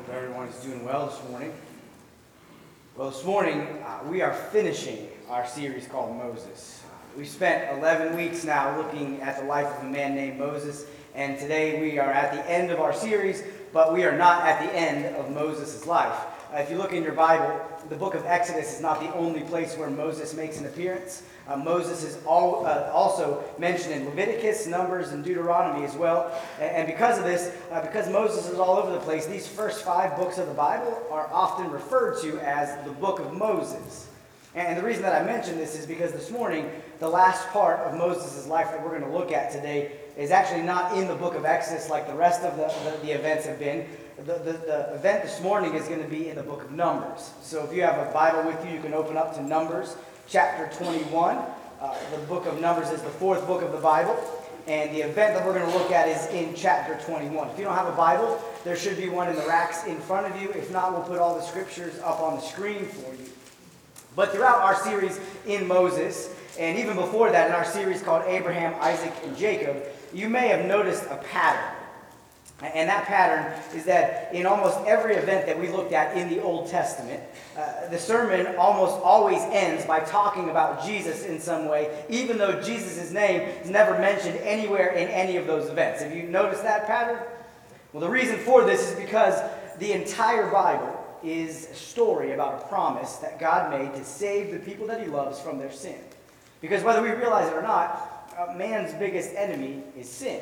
Hope everyone is doing well this morning. Well, this morning we are finishing our series called Moses. We've spent 11 weeks now looking at the life of a man named Moses, and today we are at the end of our series, but we are not at the end of Moses' life. If you look in your Bible, the book of Exodus is not the only place where Moses makes an appearance. Moses is also mentioned in Leviticus, Numbers, and Deuteronomy as well. And because of this, because Moses is all over the place, these first 5 books of the Bible are often referred to as the book of Moses. And the reason that I mention this is because this morning, the last part of Moses' life that we're going to look at today is actually not in the book of Exodus like the rest of the events have been. The event this morning is going to be in the book of Numbers. So if you have a Bible with you, you can open up to Numbers chapter 21. The book of Numbers is the 4th book of the Bible. And the event that we're going to look at is in chapter 21. If you don't have a Bible, there should be one in the racks in front of you. If not, we'll put all the scriptures up on the screen for you. But throughout our series in Moses, and even before that in our series called Abraham, Isaac, and Jacob, you may have noticed a pattern. And that pattern is that in almost every event that we looked at in the Old Testament, the sermon almost always ends by talking about Jesus in some way, even though Jesus' name is never mentioned anywhere in any of those events. Have you noticed that pattern? Well, the reason for this is because the entire Bible is a story about a promise that God made to save the people that he loves from their sin. Because whether we realize it or not, man's biggest enemy is sin.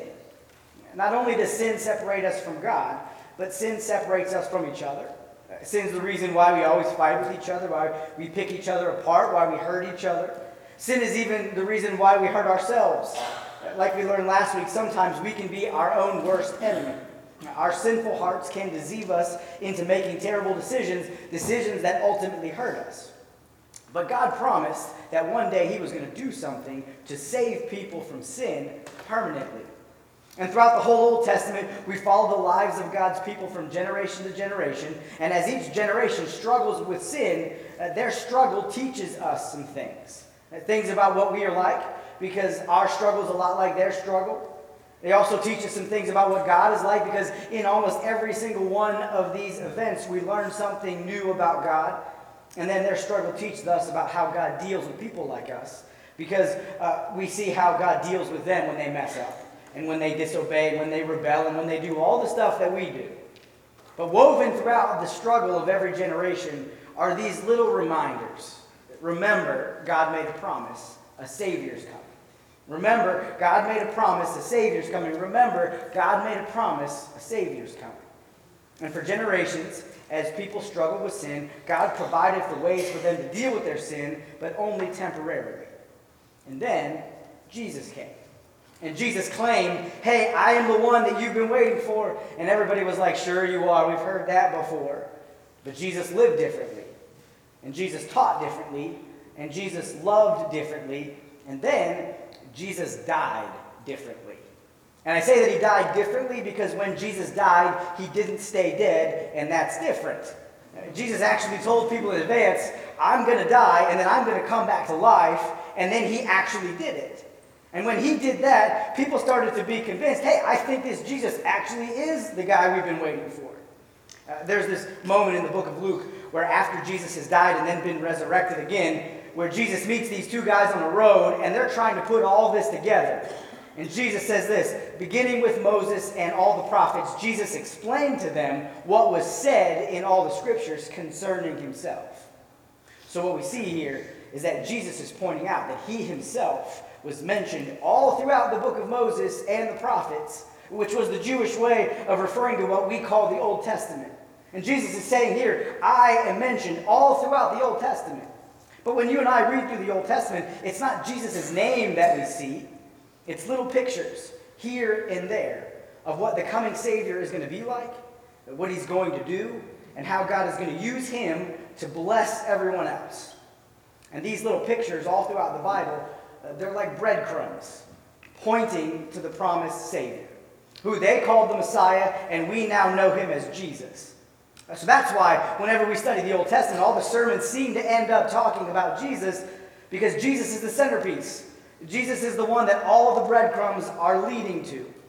Not only does sin separate us from God, but sin separates us from each other. Sin's the reason why we always fight with each other, why we pick each other apart, why we hurt each other. Sin is even the reason why we hurt ourselves. Like we learned last week, sometimes we can be our own worst enemy. Our sinful hearts can deceive us into making terrible decisions that ultimately hurt us. But God promised that one day he was going to do something to save people from sin permanently. And throughout the whole Old Testament, we follow the lives of God's people from generation to generation. And as each generation struggles with sin, their struggle teaches us some things. Things about what we are like, because our struggle is a lot like their struggle. They also teach us some things about what God is like, because in almost every single one of these events, we learn something new about God. And then their struggle teaches us about how God deals with people like us, because we see how God deals with them when they mess up, and when they disobey, and when they rebel, and when they do all the stuff that we do. But woven throughout the struggle of every generation are these little reminders. Remember, God made a promise, a Savior's coming. Remember, God made a promise, a Savior's coming. Remember, God made a promise, a Savior's coming. And for generations, as people struggled with sin, God provided for ways for them to deal with their sin, but only temporarily. And then, Jesus came. And Jesus claimed, hey, I am the one that you've been waiting for. And everybody was like, sure you are. We've heard that before. But Jesus lived differently. And Jesus taught differently. And Jesus loved differently. And then Jesus died differently. And I say that he died differently because when Jesus died, he didn't stay dead. And that's different. Jesus actually told people in advance, I'm going to die and then I'm going to come back to life. And then he actually did it. And when he did that, people started to be convinced, hey, I think this Jesus actually is the guy we've been waiting for. There's this moment in the book of Luke where after Jesus has died and then been resurrected again, where Jesus meets these 2 guys on a road, and they're trying to put all this together. And Jesus says this, beginning with Moses and all the prophets, Jesus explained to them what was said in all the scriptures concerning himself. So what we see here is that Jesus is pointing out that he himself was mentioned all throughout the book of Moses and the prophets, which was the Jewish way of referring to what we call the Old Testament. And Jesus is saying here, I am mentioned all throughout the Old Testament. But when you and I read through the Old Testament, it's not Jesus' name that we see. It's little pictures here and there of what the coming Savior is going to be like, what he's going to do, and how God is going to use him to bless everyone else. And these little pictures all throughout the Bible, they're like breadcrumbs pointing to the promised Savior, who they called the Messiah, and we now know him as Jesus. So that's why whenever we study the Old Testament, all the sermons seem to end up talking about Jesus, because Jesus is the centerpiece. Jesus is the one that all of the breadcrumbs are leading to.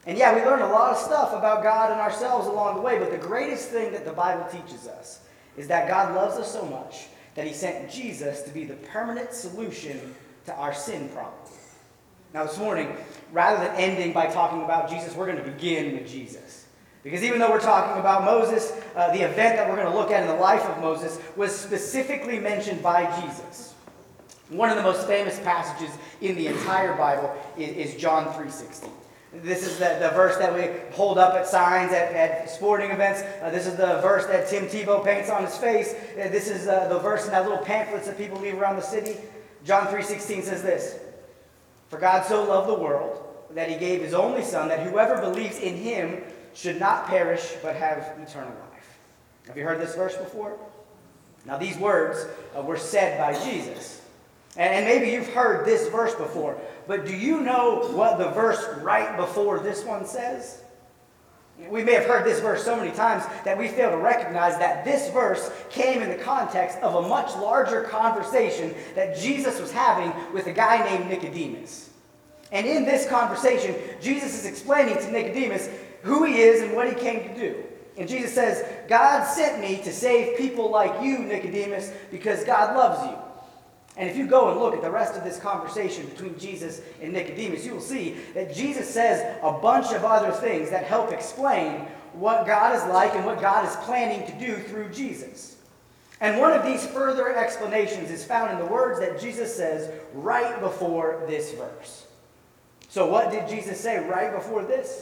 And yeah, we learn a lot of stuff about God and ourselves along the way, but the greatest thing that the Bible teaches us is that God loves us so much that he sent Jesus to be the permanent solution to our sin problem. Now this morning, rather than ending by talking about Jesus, we're going to begin with Jesus. Because even though we're talking about Moses, the event that we're going to look at in the life of Moses was specifically mentioned by Jesus. One of the most famous passages in the entire Bible is John 3:16. This is the verse that we hold up at signs, at sporting events. This is the verse that Tim Tebow paints on his face. This is the verse in that little pamphlets that people leave around the city. John 3:16 says this, "For God so loved the world that he gave his only Son, that whoever believes in him should not perish but have eternal life." Have you heard this verse before? Now these words were said by Jesus. And maybe you've heard this verse before, but do you know what the verse right before this one says? We may have heard this verse so many times that we fail to recognize that this verse came in the context of a much larger conversation that Jesus was having with a guy named Nicodemus. And in this conversation, Jesus is explaining to Nicodemus who he is and what he came to do. And Jesus says, "God sent me to save people like you, Nicodemus, because God loves you." And if you go and look at the rest of this conversation between Jesus and Nicodemus, you will see that Jesus says a bunch of other things that help explain what God is like and what God is planning to do through Jesus. And one of these further explanations is found in the words that Jesus says right before this verse. So what did Jesus say right before this?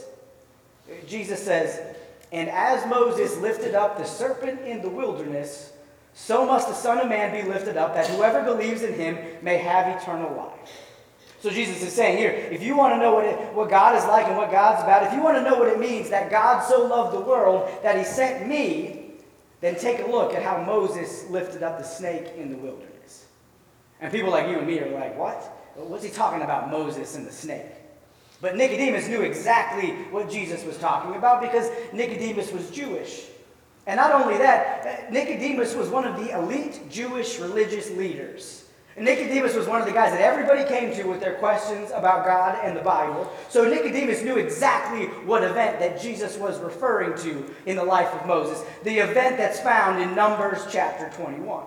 Jesus says, "And as Moses lifted up the serpent in the wilderness, so must the Son of Man be lifted up, that whoever believes in him may have eternal life." So Jesus is saying here, if you want to know what God is like and what God's about, if you want to know what it means that God so loved the world that he sent me, then take a look at how Moses lifted up the snake in the wilderness. And people like you and me are like, what? What's he talking about, Moses and the snake? But Nicodemus knew exactly what Jesus was talking about because Nicodemus was Jewish. And not only that, Nicodemus was one of the elite Jewish religious leaders. And Nicodemus was one of the guys that everybody came to with their questions about God and the Bible. So Nicodemus knew exactly what event that Jesus was referring to in the life of Moses, the event that's found in Numbers chapter 21.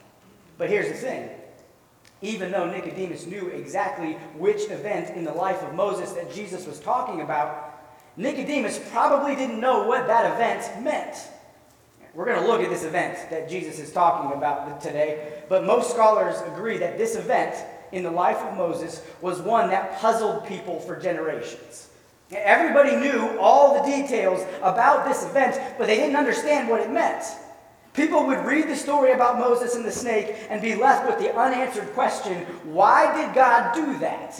But here's the thing. Even though Nicodemus knew exactly which event in the life of Moses that Jesus was talking about, Nicodemus probably didn't know what that event meant. We're going to look at this event that Jesus is talking about today, but most scholars agree that this event in the life of Moses was one that puzzled people for generations. Everybody knew all the details about this event, but they didn't understand what it meant. People would read the story about Moses and the snake and be left with the unanswered question, why did God do that?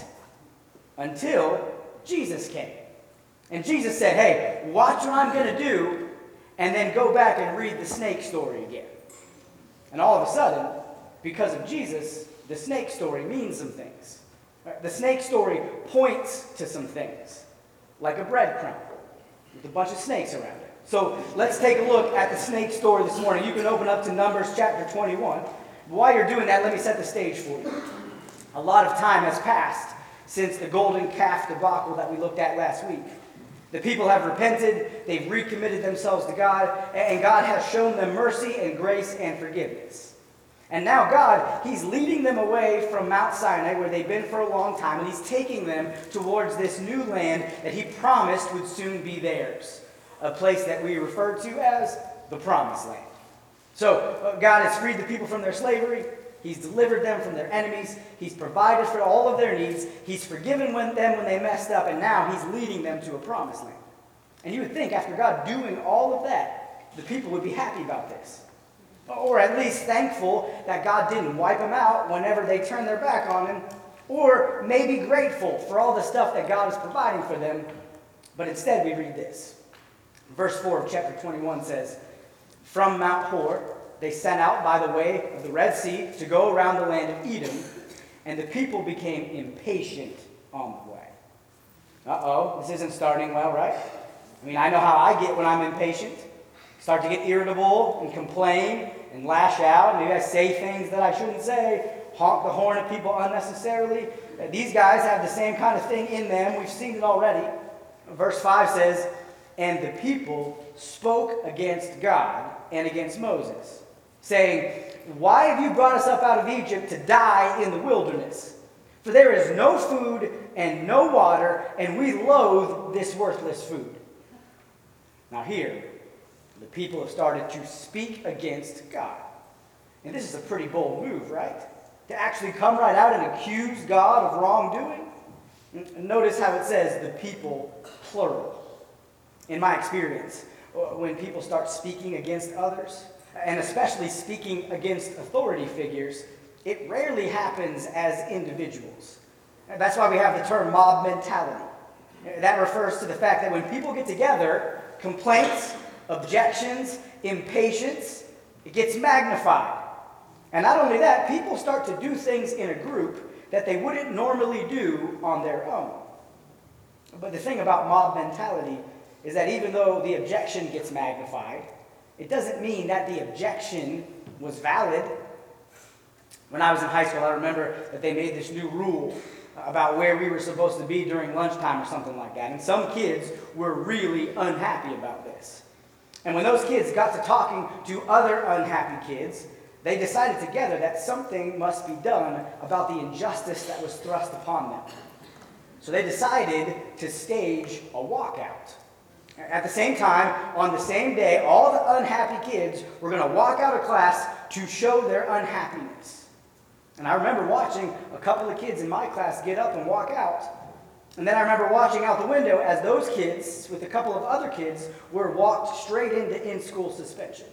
Until Jesus came. And Jesus said, hey, watch what I'm going to do, and then go back and read the snake story again. And all of a sudden, because of Jesus, the snake story means some things. The snake story points to some things, like a breadcrumb with a bunch of snakes around it. So let's take a look at the snake story this morning. You can open up to Numbers chapter 21. While you're doing that, let me set the stage for you. A lot of time has passed since the golden calf debacle that we looked at last week. The people have repented, they've recommitted themselves to God, and God has shown them mercy and grace and forgiveness. And now God, he's leading them away from Mount Sinai, where they've been for a long time, and he's taking them towards this new land that he promised would soon be theirs, a place that we refer to as the Promised Land. So God has freed the people from their slavery. He's delivered them from their enemies. He's provided for all of their needs. He's forgiven them when they messed up. And now he's leading them to a promised land. And you would think after God doing all of that, the people would be happy about this. Or at least thankful that God didn't wipe them out whenever they turned their back on him. Or maybe grateful for all the stuff that God is providing for them. But instead we read this. Verse 4 of chapter 21 says, "From Mount Hor, they sent out by the way of the Red Sea to go around the land of Edom, and the people became impatient on the way." Uh-oh, this isn't starting well, right? I mean, I know how I get when I'm impatient. Start to get irritable and complain and lash out. Maybe I say things that I shouldn't say, honk the horn at people unnecessarily. These guys have the same kind of thing in them. We've seen it already. Verse 5 says, "And the people spoke against God and against Moses, saying, 'Why have you brought us up out of Egypt to die in the wilderness? For there is no food and no water, and we loathe this worthless food.'" Now here, the people have started to speak against God. And this is a pretty bold move, right? To actually come right out and accuse God of wrongdoing. Notice how it says the people, plural. In my experience, when people start speaking against others, and especially speaking against authority figures, it rarely happens as individuals. That's why we have the term mob mentality. That refers to the fact that when people get together, complaints, objections, impatience, it gets magnified. And not only that, people start to do things in a group that they wouldn't normally do on their own. But the thing about mob mentality is that even though the objection gets magnified, it doesn't mean that the objection was valid. When I was in high school, I remember that they made this new rule about where we were supposed to be during lunchtime or something like that. And some kids were really unhappy about this. And when those kids got to talking to other unhappy kids, they decided together that something must be done about the injustice that was thrust upon them. So they decided to stage a walkout. At the same time, on the same day, all the unhappy kids were going to walk out of class to show their unhappiness. And I remember watching a couple of kids in my class get up and walk out. And then I remember watching out the window as those kids, with a couple of other kids, were walked straight into in-school suspension.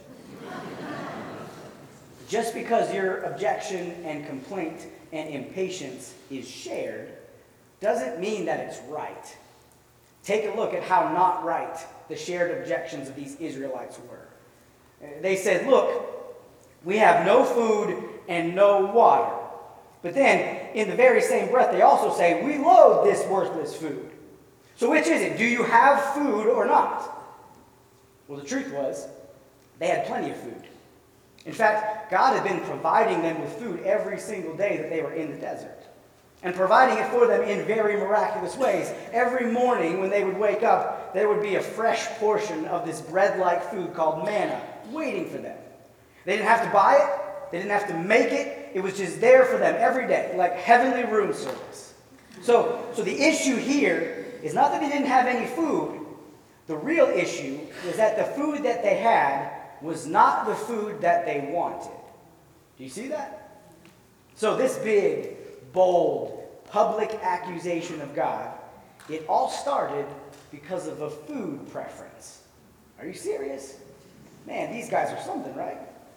Just because your objection and complaint and impatience is shared doesn't mean that it's right. Take a look at how not right the shared objections of these Israelites were. They said, "Look, we have no food and no water." But then, in the very same breath, they also say, "We loathe this worthless food." So which is it? Do you have food or not? Well, the truth was, they had plenty of food. In fact, God had been providing them with food every single day that they were in the desert, and providing it for them in very miraculous ways. Every morning when they would wake up, there would be a fresh portion of this bread-like food called manna waiting for them. They didn't have to buy it. They didn't have to make it. It was just there for them every day, like heavenly room service. So the issue here is not that they didn't have any food. The real issue was that the food that they had was not the food that they wanted. Do you see that? So this big, bold, public accusation of God, it all started because of a food preference. Are you serious? Man, these guys are something, right?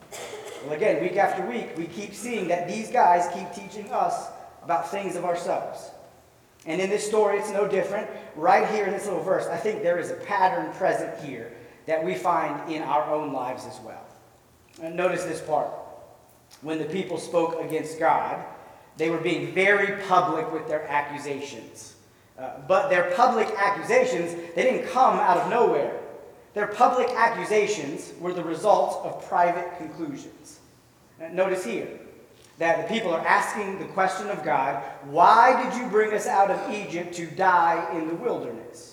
Well, again, week after week, we keep seeing that these guys keep teaching us about things of ourselves. And in this story, it's no different. Right here in this little verse, I think there is a pattern present here that we find in our own lives as well. And notice this part. When the people spoke against God, they were being very public with their accusations. But their public accusations, they didn't come out of nowhere. Their public accusations were the result of private conclusions. Notice here that the people are asking the question of God, "Why did you bring us out of Egypt to die in the wilderness?"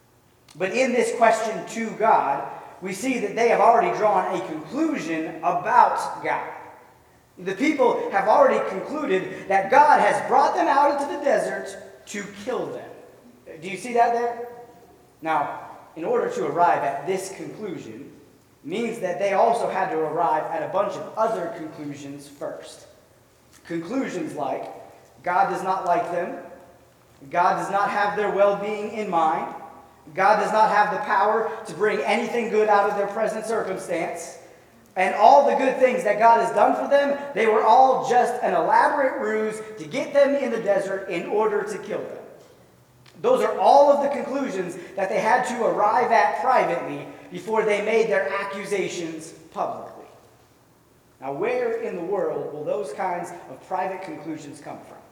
But in this question to God, we see that they have already drawn a conclusion about God. The people have already concluded that God has brought them out into the desert to kill them. Do you see that there? Now, in order to arrive at this conclusion, means that they also had to arrive at a bunch of other conclusions first. Conclusions like, God does not like them, God does not have their well-being in mind, God does not have the power to bring anything good out of their present circumstance, and all the good things that God has done for them, they were all just an elaborate ruse to get them in the desert in order to kill them. Those are all of the conclusions that they had to arrive at privately before they made their accusations publicly. Now, where in the world will those kinds of private conclusions come from?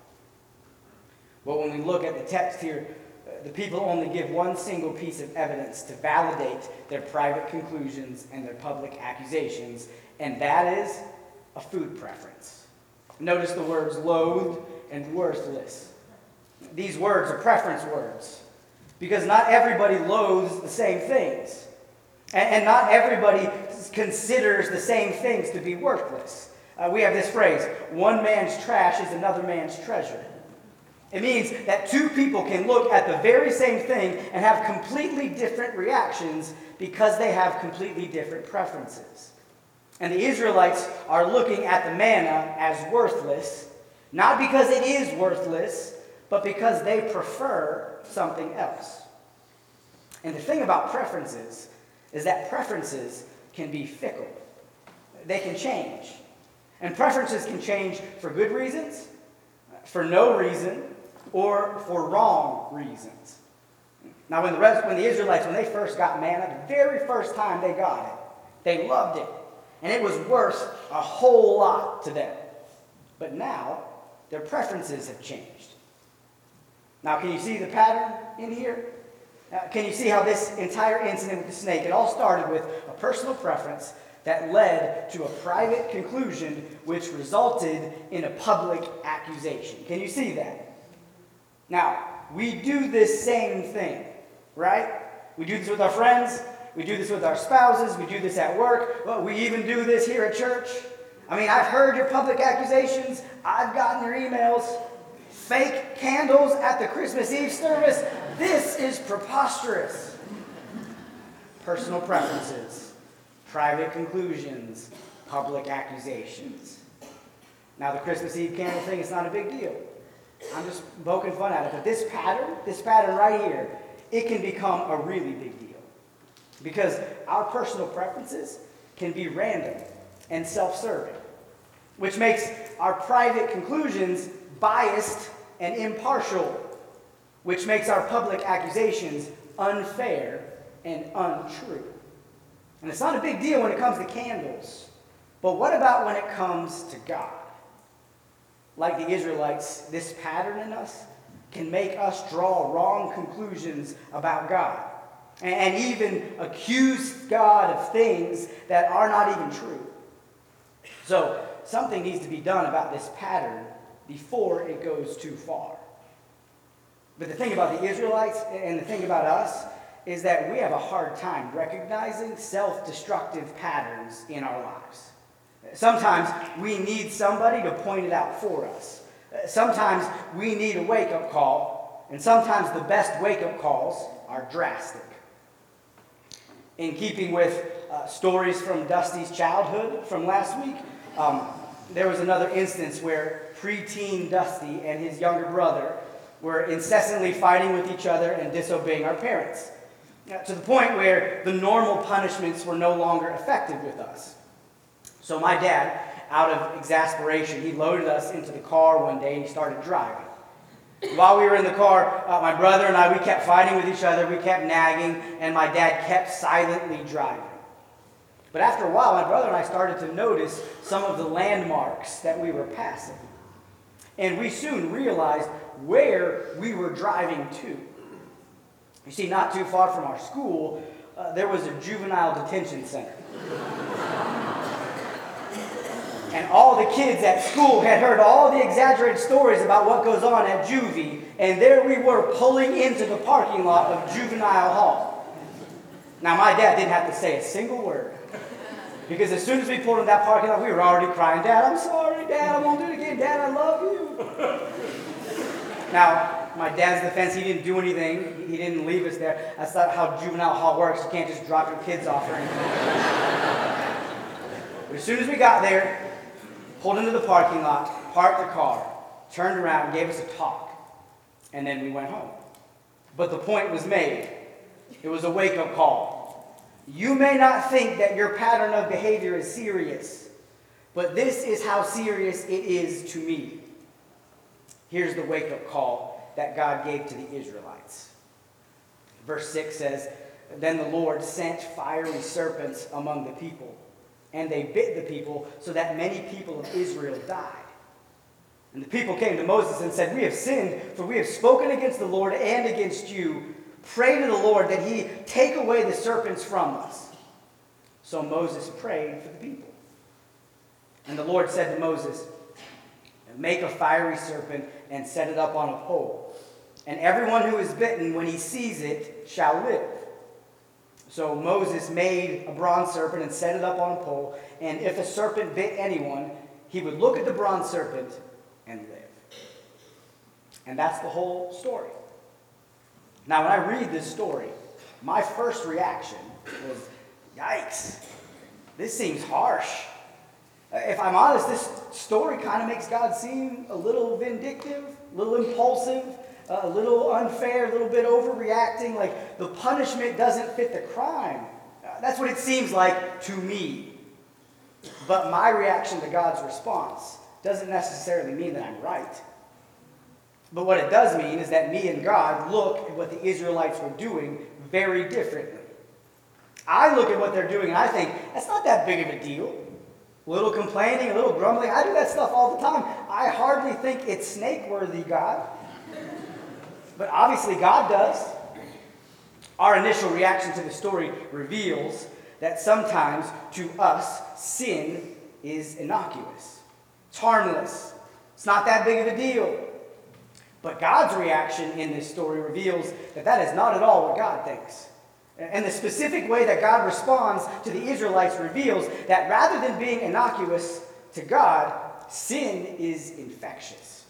Well, when we look at the text here, the people only give one single piece of evidence to validate their private conclusions and their public accusations, and that is a food preference. Notice the words loathed and worthless. These words are preference words. Because not everybody loathes the same things. And not everybody considers the same things to be worthless. We have this phrase, one man's trash is another man's treasure. It means that two people can look at the very same thing and have completely different reactions because they have completely different preferences. And the Israelites are looking at the manna as worthless, not because it is worthless, but because they prefer something else. And the thing about preferences is that preferences can be fickle. They can change. And preferences can change for good reasons, for no reason, or for wrong reasons. Now, when the Israelites, when they first got manna, the very first time they got it, they loved it. And it was worth a whole lot to them. But now, their preferences have changed. Now, can you see the pattern in here? Can you see how this entire incident with the snake, it all started with a personal preference that led to a private conclusion which resulted in a public accusation. Can you see that? Now, we do this same thing, right? We do this with our friends. We do this with our spouses. We do this at work. Well, we even do this here at church. I mean, I've heard your public accusations. I've gotten your emails. Fake candles at the Christmas Eve service. This is preposterous. Personal preferences, private conclusions, public accusations. Now, the Christmas Eve candle thing is not a big deal. I'm just poking fun at it. But this pattern right here, it can become a really big deal. Because our personal preferences can be random and self-serving, which makes our private conclusions biased and impartial, which makes our public accusations unfair and untrue. And it's not a big deal when it comes to candles. But what about when it comes to God? Like the Israelites, this pattern in us can make us draw wrong conclusions about God and even accuse God of things that are not even true. So something needs to be done about this pattern before it goes too far. But the thing about the Israelites and the thing about us is that we have a hard time recognizing self-destructive patterns in our lives. Sometimes we need somebody to point it out for us. Sometimes we need a wake-up call, and sometimes the best wake-up calls are drastic. In keeping with stories from Dusty's childhood from last week, there was another instance where preteen Dusty and his younger brother were incessantly fighting with each other and disobeying our parents, to the point where the normal punishments were no longer effective with us. So my dad, out of exasperation, he loaded us into the car one day and he started driving. While we were in the car, my brother and I, we kept fighting with each other, we kept nagging, and my dad kept silently driving. But after a while, my brother and I started to notice some of the landmarks that we were passing. And we soon realized where we were driving to. You see, not too far from our school, there was a juvenile detention center. And all the kids at school had heard all the exaggerated stories about what goes on at juvie, and there we were pulling into the parking lot of juvenile hall. Now, my dad didn't have to say a single word, because as soon as we pulled in that parking lot, we were already crying, "Dad, I'm sorry. Dad, I won't do it again. Dad, I love you." Now, my dad's defense, he didn't do anything. He didn't leave us there. That's not how juvenile hall works. You can't just drop your kids off or anything. But as soon as we got there, pulled into the parking lot, parked the car, turned around, and gave us a talk. And then we went home. But the point was made. It was a wake-up call. You may not think that your pattern of behavior is serious, but this is how serious it is to me. Here's the wake-up call that God gave to the Israelites. Verse 6 says, "Then the Lord sent fiery serpents among the people, and they bit the people so that many people of Israel died. And the people came to Moses and said, 'We have sinned, for we have spoken against the Lord and against you. Pray to the Lord that he take away the serpents from us.' So Moses prayed for the people. And the Lord said to Moses, 'Make a fiery serpent and set it up on a pole. and everyone who is bitten, when he sees it, shall live. So Moses made a bronze serpent and set it up on a pole, and if a serpent bit anyone, he would look at the bronze serpent and live. And that's the whole story. Now, when I read this story, my first reaction was, yikes, this seems harsh. If I'm honest, this story kind of makes God seem a little vindictive, a little impulsive, a little unfair, a little bit overreacting, like the punishment doesn't fit the crime. That's what it seems like to me. But my reaction to God's response doesn't necessarily mean that I'm right. But what it does mean is that me and God look at what the Israelites were doing very differently. I look at what they're doing and I think, that's not that big of a deal. A little complaining, a little grumbling. I do that stuff all the time. I hardly think it's snake-worthy, God. But obviously God does. Our initial reaction to the story reveals that sometimes to us, sin is innocuous. It's harmless. It's not that big of a deal. But God's reaction in this story reveals that that is not at all what God thinks. And the specific way that God responds to the Israelites reveals that rather than being innocuous to God, sin is infectious.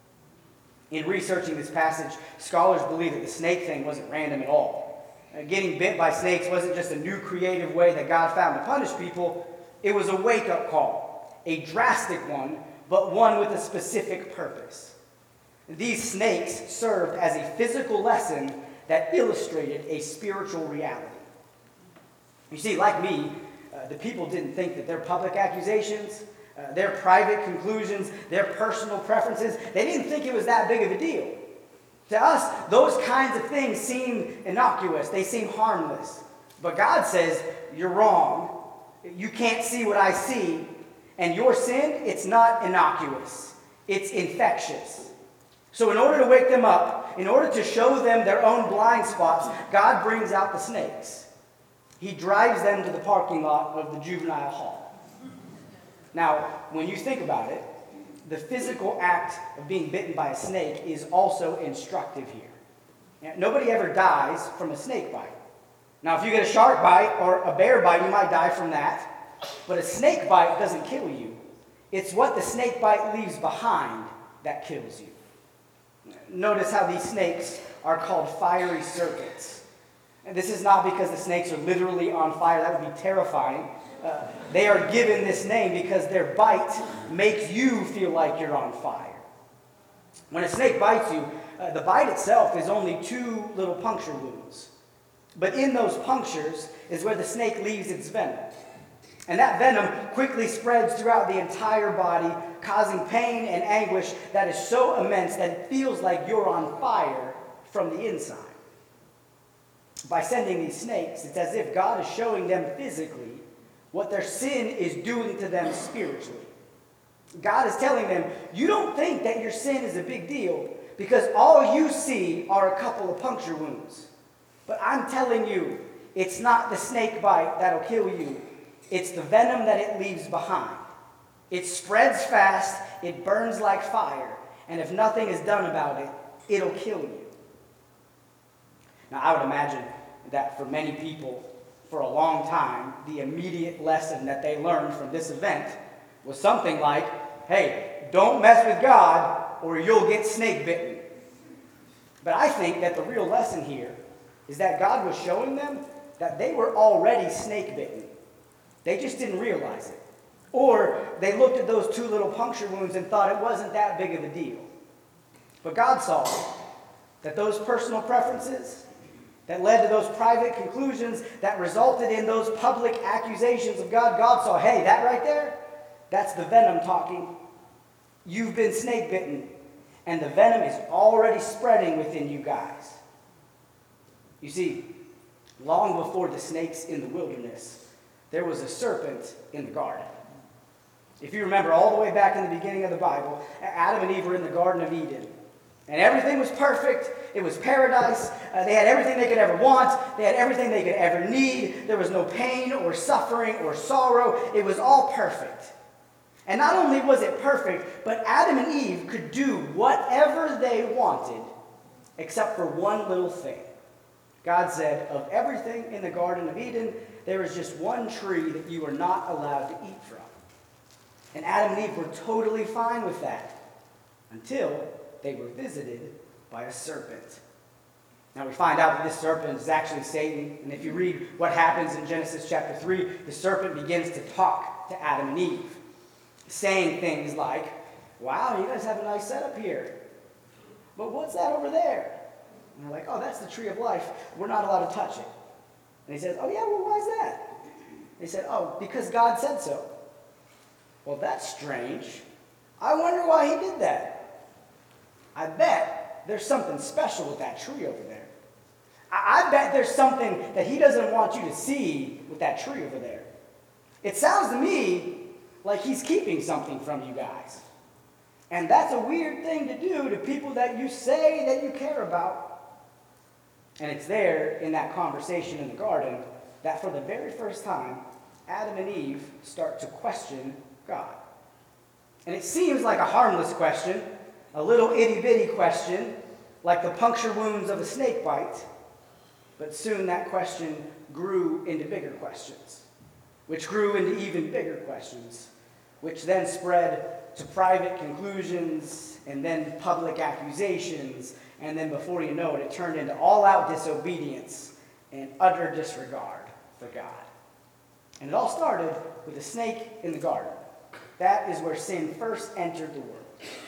In researching this passage, scholars believe that the snake thing wasn't random at all. Getting bit by snakes wasn't just a new creative way that God found to punish people. It was a wake-up call, a drastic one, but one with a specific purpose. These snakes served as a physical lesson that illustrated a spiritual reality. You see, like me, the people didn't think that their public accusations, their private conclusions, their personal preferences, they didn't think it was that big of a deal. To us, those kinds of things seem innocuous. They seem harmless. But God says, you're wrong. You can't see what I see. And your sin, it's not innocuous. It's infectious. So in order to wake them up, in order to show them their own blind spots, God brings out the snakes. He drives them to the parking lot of the juvenile hall. Now, when you think about it, the physical act of being bitten by a snake is also instructive here. Nobody ever dies from a snake bite. Now, if you get a shark bite or a bear bite, you might die from that. But a snake bite doesn't kill you. It's what the snake bite leaves behind that kills you. Notice how these snakes are called fiery serpents. And this is not because the snakes are literally on fire. That would be terrifying. They are given this name because their bite makes you feel like you're on fire. When a snake bites you, the bite itself is only 2 little puncture wounds. But in those punctures is where the snake leaves its venom. And that venom quickly spreads throughout the entire body, causing pain and anguish that is so immense that it feels like you're on fire from the inside. By sending these snakes, it's as if God is showing them physically what their sin is doing to them spiritually. God is telling them, you don't think that your sin is a big deal because all you see are a couple of puncture wounds. But I'm telling you, it's not the snake bite that'll kill you. It's the venom that it leaves behind. It spreads fast, it burns like fire, and if nothing is done about it, it'll kill you. Now, I would imagine that for many people, for a long time, the immediate lesson that they learned from this event was something like, hey, don't mess with God or you'll get snake bitten. But I think that the real lesson here is that God was showing them that they were already snake bitten. They just didn't realize it. Or they looked at those 2 little puncture wounds and thought it wasn't that big of a deal. But God saw that those personal preferences that led to those private conclusions that resulted in those public accusations of God, God saw, hey, that right there, that's the venom talking. You've been snake bitten, and the venom is already spreading within you guys. You see, long before the snakes in the wilderness, there was a serpent in the garden. If you remember all the way back in the beginning of the Bible, Adam and Eve were in the Garden of Eden. And everything was perfect. It was paradise. They had everything they could ever want. They had everything they could ever need. There was no pain or suffering or sorrow. It was all perfect. And not only was it perfect, but Adam and Eve could do whatever they wanted except for one little thing. God said, of everything in the Garden of Eden, there is just one tree that you are not allowed to eat from. And Adam and Eve were totally fine with that until they were visited by a serpent. Now we find out that this serpent is actually Satan. And if you read what happens in Genesis chapter 3, the serpent begins to talk to Adam and Eve, saying things like, wow, you guys have a nice setup here. But what's that over there? And they're like, oh, that's the tree of life. We're not allowed to touch it. And he says, oh, yeah, well, why is that? They said, oh, because God said so. Well, that's strange. I wonder why he did that. I bet there's something special with that tree over there. I bet there's something that he doesn't want you to see with that tree over there. It sounds to me like he's keeping something from you guys. And that's a weird thing to do to people that you say that you care about. And it's there in that conversation in the garden that for the very first time, Adam and Eve start to question God. And it seems like a harmless question, a little itty-bitty question, like the puncture wounds of a snake bite. But soon that question grew into bigger questions, which grew into even bigger questions, which then spread to private conclusions and then public accusations. And then before you know it, it turned into all-out disobedience and utter disregard for God. And it all started with a snake in the garden. That is where sin first entered the world.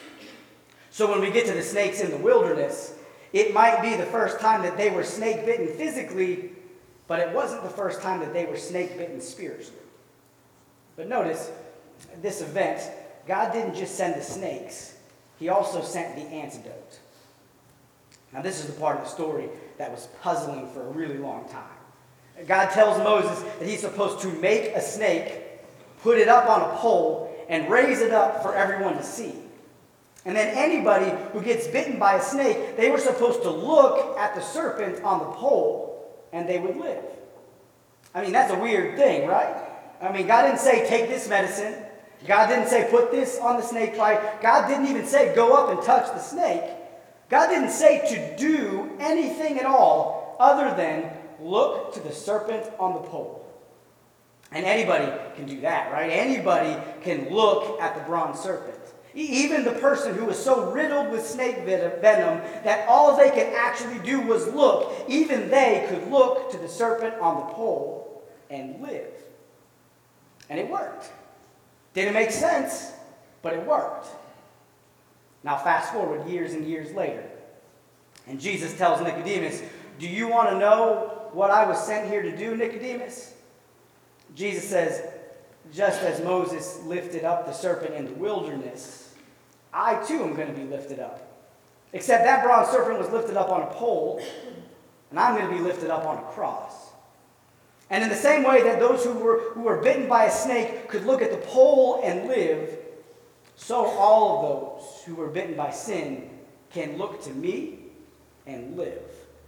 So when we get to the snakes in the wilderness, it might be the first time that they were snake-bitten physically, but it wasn't the first time that they were snake-bitten spiritually. But notice, this event, God didn't just send the snakes. He also sent the antidote. Now, this is the part of the story that was puzzling for a really long time. God tells Moses that he's supposed to make a snake, put it up on a pole, and raise it up for everyone to see. And then anybody who gets bitten by a snake, they were supposed to look at the serpent on the pole, and they would live. I mean, that's a weird thing, right? I mean, God didn't say, take this medicine. God didn't say, put this on the snake bite. God didn't even say, go up and touch the snake. God didn't say to do anything at all other than look to the serpent on the pole. And anybody can do that, right? Anybody can look at the bronze serpent. Even the person who was so riddled with snake venom that all they could actually do was look, even they could look to the serpent on the pole and live. And it worked. Didn't make sense, but it worked. Now fast forward years and years later, and Jesus tells Nicodemus, do you want to know what I was sent here to do, Nicodemus? Jesus says, just as Moses lifted up the serpent in the wilderness, I too am going to be lifted up. Except that bronze serpent was lifted up on a pole, and I'm going to be lifted up on a cross. And in the same way that those who were bitten by a snake could look at the pole and live, so all of those who were bitten by sin can look to me and live.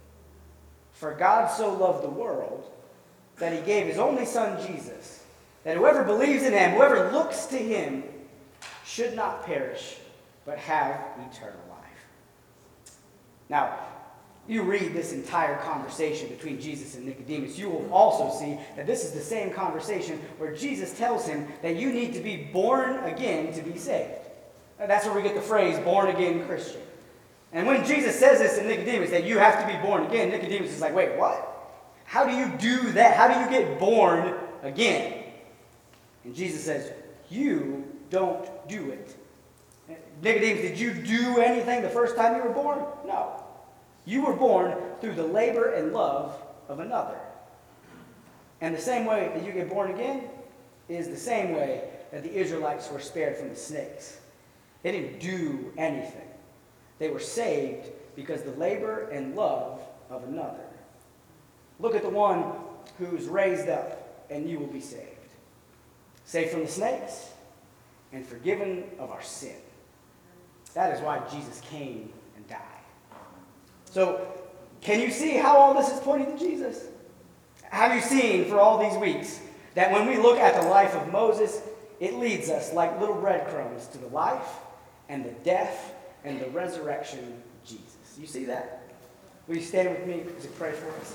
For God so loved the world that he gave his only son Jesus, that whoever believes in him, whoever looks to him, should not perish, but have eternal life. Now, you read this entire conversation between Jesus and Nicodemus, you will also see that this is the same conversation where Jesus tells him that you need to be born again to be saved. That's where we get the phrase, born again Christian. And when Jesus says this to Nicodemus, that you have to be born again, Nicodemus is like, wait, what? How do you do that? How do you get born again? And Jesus says, you don't do it. Nicodemus, did you do anything the first time you were born? No. You were born through the labor and love of another. And the same way that you get born again is the same way that the Israelites were spared from the snakes. They didn't do anything. They were saved because the labor and love of another. Look at the one who's raised up, and you will be saved. Saved from the snakes and forgiven of our sin. That is why Jesus came and died. So, can you see how all this is pointing to Jesus? Have you seen for all these weeks that when we look at the life of Moses, it leads us like little breadcrumbs to the life and the death and the resurrection of Jesus? You see that? Will you stand with me as I pray for us?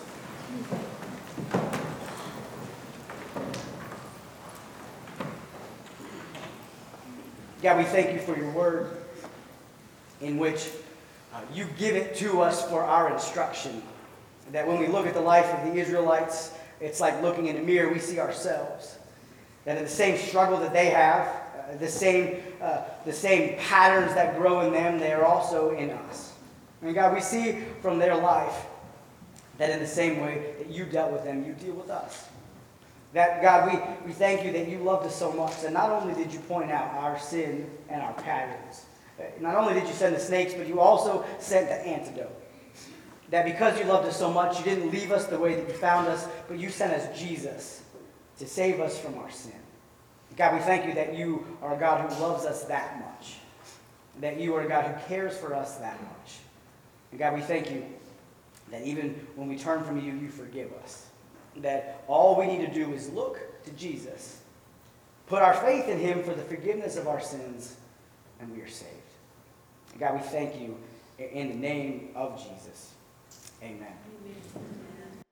God, we thank you for your word in which you give it to us for our instruction. That when we look at the life of the Israelites, it's like looking in a mirror, we see ourselves. That in the same struggle that they have, the same patterns that grow in them, they are also in us. And God, we see from their life that in the same way that you dealt with them, you deal with us. That, God, we thank you that you loved us so much that not only did you point out our sin and our patterns, not only did you send the snakes, but you also sent the antidote. That because you loved us so much, you didn't leave us the way that you found us, but you sent us Jesus to save us from our sin. God, we thank you that you are a God who loves us that much. That you are a God who cares for us that much. And God, we thank you that even when we turn from you, you forgive us. That all we need to do is look to Jesus, put our faith in him for the forgiveness of our sins, and we are saved. And God, we thank you in the name of Jesus. Amen. Amen.